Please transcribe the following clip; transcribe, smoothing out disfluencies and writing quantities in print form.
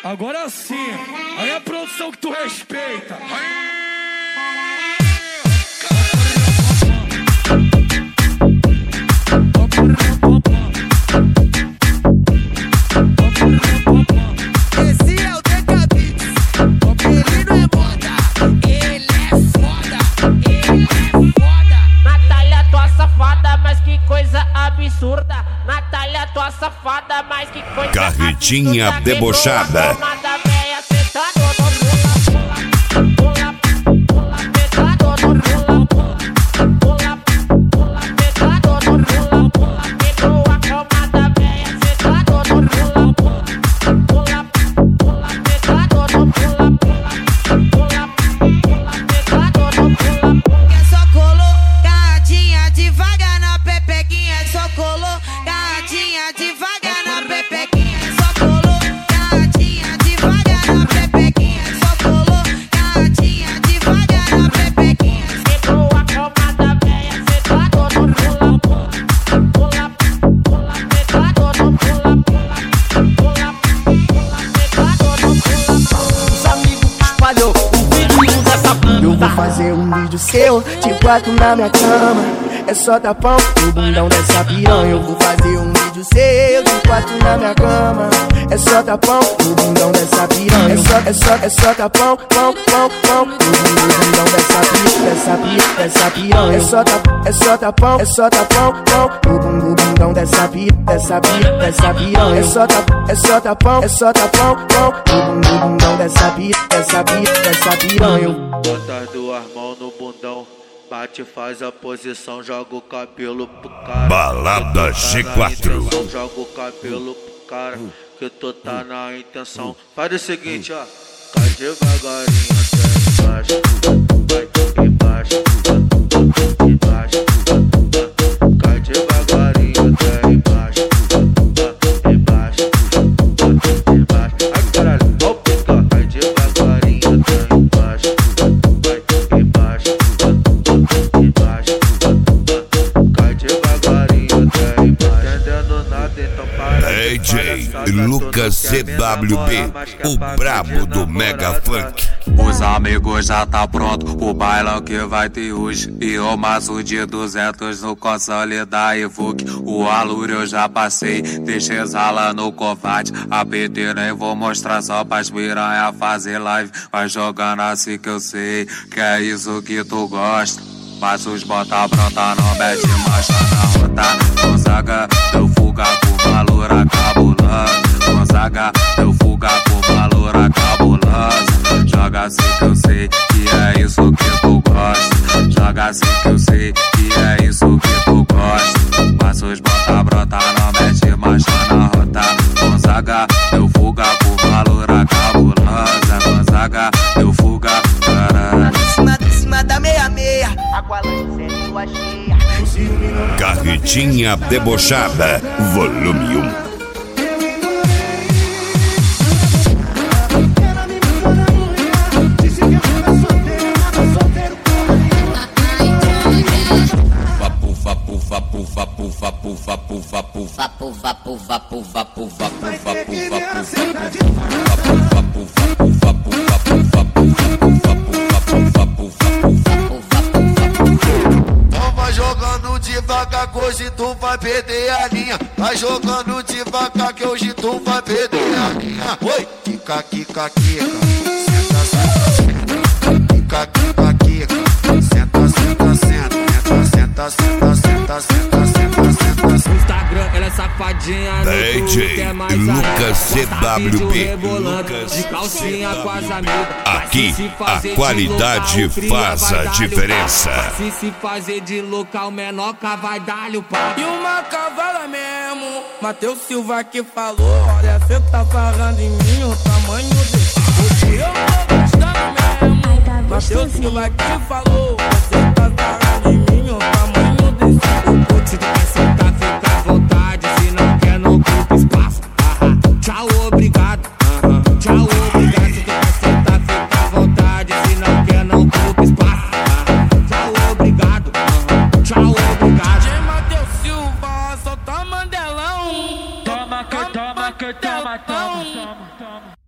Agora sim, aí é a produção que tu respeita. Esse é o DK Beats. Ele não é moda, ele é foda, ele é foda. Natália, tua safada, mas que coisa absurda. Natália, tua safada, mas que coisa Carretinha absurda. debochada. Eu vou fazer um vídeo seu, te boto na minha cama. É só tapão no bundão dessa piranha. Eu vou fazer um vídeo seu, te boto na minha cama. É só tapão no bundão dessa piranha. É só tapão, pão, pão, pão no bundão dessa piranha. É só tapão, pão no bundão dessa piranha. É só tapão, pão no bundão dessa piranha. Bota as duas mãos no bundão, bate, faz a posição, joga o cabelo pro cara. Balada G4. Joga o cabelo pro cara, que tu tá na intenção. Faz o seguinte, ó, cai devagarinho até embaixo, vai embaixo, embaixo, cai devagarinho até embaixo, embaixo, embaixo. Ai caralho, ó o pica, cai devagarinho até embaixo. DJ Lucas CWB, o brabo do Mega Funk. Os amigos já tá pronto, o bailão que vai ter hoje. E o maço de 200 no console da Evoque. O aluro eu já passei, deixei exala no combate. A PT nem vou mostrar só pras piranha fazer live. Vai jogando assim que eu sei, que é isso que tu gosta. Mas os bota pronta, não mete marcha na rota. Gonzaga, deu fuga com valor cabuloso. Gonzaga, deu fuga com valor cabuloso. Joga assim que eu sei, que é isso que tu gosta. Joga assim que eu sei, que é isso que tu gosta. Mas os bota pronta, não mete marcha na rota. Gonzaga, deu fuga com valor cabuloso. Gonzaga, deu fuga, caralho. Em cima da meia-meia, Aqualante sem lua cheia. Carretinha debochada, volume 1. Vapu, vapu, vapu, vapu, vapu, vapu, vapu, vapu, vapu, vapu, vapu, vapu, Vai jogando devagar que hoje tu vai perder a linha. Vai jogando devagar que hoje tu vai perder a linha. Oi, quica, quica, quica. Senta, senta, senta. Quica, quica, quica. Senta, senta, senta. Senta, senta, senta, senta, senta, senta. No Instagram ela é safadinha, no DJ é mais Lucas CWB. de calcinha com as amigas. Aqui a qualidade faz a diferença. Se fazer de local menor, vai dar-lhe o pau. E uma cavala mesmo, Matheus Silva que falou. Olha, cê tá falando em mim, o tamanho desse corpo. Eu tô gostando mesmo, Matheus Silva que falou. Cê tá falando em mim, o tamanho desse corpo. Se tu quer sentar, fica à vontade. Se não quer, não ocupa espaço. Tchau, obrigado. Tchau, obrigado. Se tu quer sentar, fica à vontade. Se não quer, não ocupa espaço. Tchau, obrigado. Tchau, obrigado. DJ Matheus Silva, solta Mandelão. Toma, que toma, que toma, toma, toma, toma.